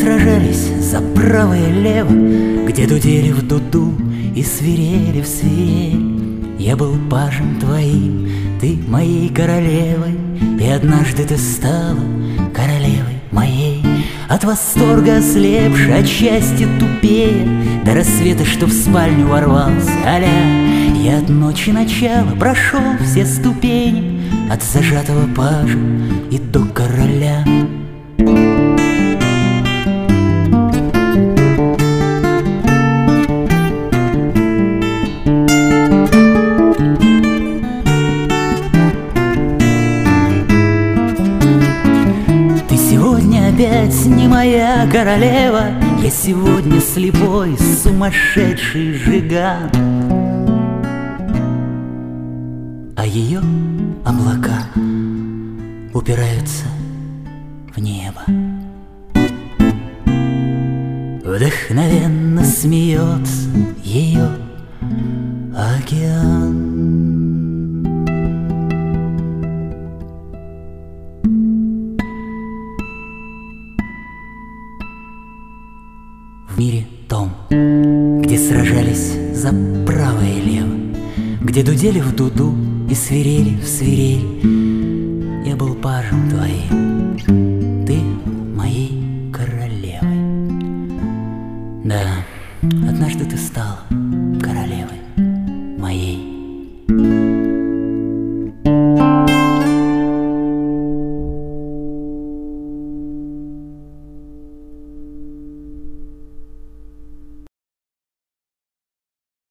сражались за право и лево, где дудели в дуду и свирели в свирель. Я был пажем твоим, ты моей королевой, и однажды ты стала королевой моей. От восторга ослепши, от счастья тупее, до рассвета, что в спальню ворвался, я от ночи начала прошел все ступени, от зажатого пажа и до короля. Опять не моя королева, я сегодня слепой, сумасшедший жиган. А ее облака упираются в небо. Вдохновенно смеется ее океан. В мире том, где сражались за право и лево, где дудели в дуду и свирели в свирель, я был пажем твоим,